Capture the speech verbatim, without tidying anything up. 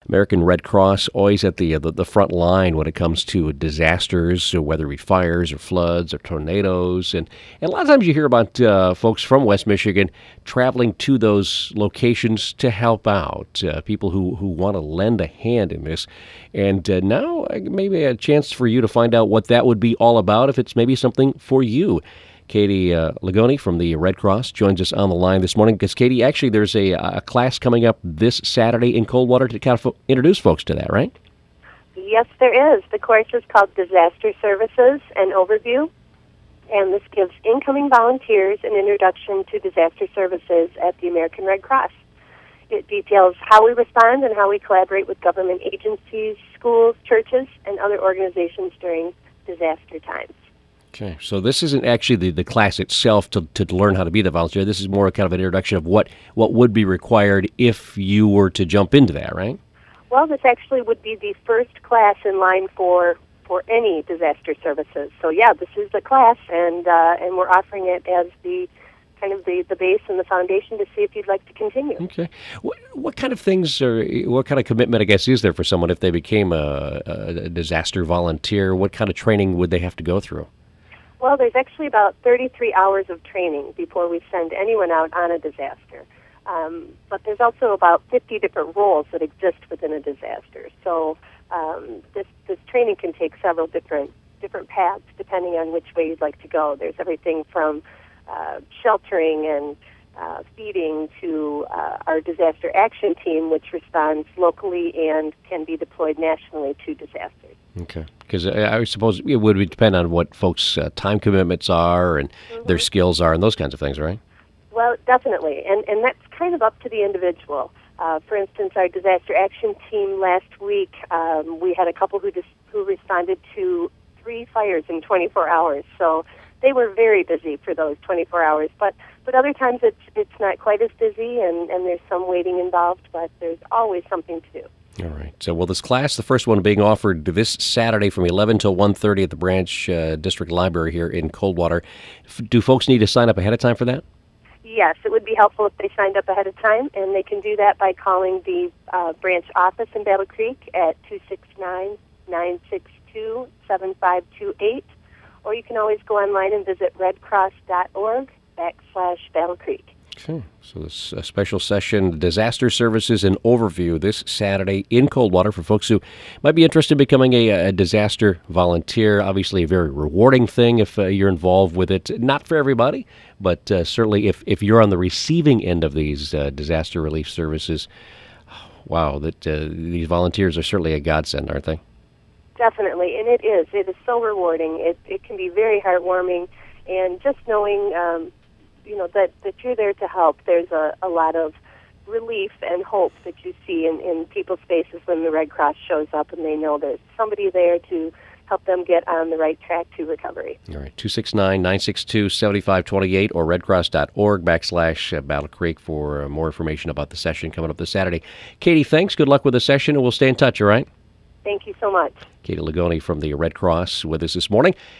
American Red Cross, always at the, uh, the the front line when it comes to disasters, so whether it be fires or floods or tornadoes. And, and a lot of times you hear about uh, folks from West Michigan traveling to those locations to help out, uh, people who, who want to lend a hand in this. And uh, now uh, maybe a chance for you to find out what that would be all about, if it's maybe something for you. Katie uh, Ligoni from the Red Cross joins us on the line this morning because, Katie, actually there's a, a class coming up this Saturday in Coldwater to kind of fo- introduce folks to that, right? Yes, there is. The course is called Disaster Services, an Overview, and this gives incoming volunteers an introduction to disaster services at the American Red Cross. It details how we respond and how we collaborate with government agencies, schools, churches, and other organizations during disaster times. Okay, so this isn't actually the, the class itself to, to learn how to be the volunteer. This is more kind of an introduction of what, what would be required if you were to jump into that, right? Well, this actually would be the first class in line for for any disaster services. So, yeah, this is the class, and uh, and we're offering it as the kind of the, the base and the foundation to see if you'd like to continue. Okay. What, what kind of things or what kind of commitment, I guess, is there for someone if they became a, a disaster volunteer? What kind of training would they have to go through? Well, there's actually about thirty-three hours of training before we send anyone out on a disaster. Um, but there's also about fifty different roles that exist within a disaster. So um, this this training can take several different different paths depending on which way you'd like to go. There's everything from uh, sheltering and uh, feeding to uh, our disaster action team, which responds locally and can be deployed nationally to disasters. Okay, because I, I suppose it would depend on what folks' uh, time commitments are and mm-hmm. their skills are and those kinds of things, right? Well, definitely, and and that's kind of up to the individual. Uh, for instance, our disaster action team last week, um, we had a couple who dis- who responded to three fires in twenty-four hours. So they were very busy for those twenty-four hours. But but other times it's it's not quite as busy, and, and there's some waiting involved. But there's always something to do. All right. So, well, this class, the first one being offered this Saturday from eleven till one thirty at the Branch uh, District Library here in Coldwater. F- do folks need to sign up ahead of time for that? Yes, it would be helpful if they signed up ahead of time, and they can do that by calling the uh, branch office in Battle Creek at two six nine, nine six two, seven five two eight, or you can always go online and visit redcross.org backslash Battle Creek. Okay, so this a special session, Disaster Services and Overview, this Saturday in Coldwater for folks who might be interested in becoming a, a disaster volunteer. Obviously a very rewarding thing if uh, you're involved with it. Not for everybody, but uh, certainly if, if you're on the receiving end of these uh, disaster relief services, wow, that uh, these volunteers are certainly a godsend, aren't they? Definitely, and it is. It is so rewarding. It, it can be very heartwarming, and just knowing... Um, you know, that, that you're there to help. There's a, a lot of relief and hope that you see in, in people's faces when the Red Cross shows up and they know there's somebody there to help them get on the right track to recovery. All right, two six nine, nine six two, seven five two eight or redcross.org backslash uh, Battle Creek for uh, more information about the session coming up this Saturday. Katie, thanks. Good luck with the session, and we'll stay in touch, all right? Thank you so much. Katie Ligoni from the Red Cross with us this morning.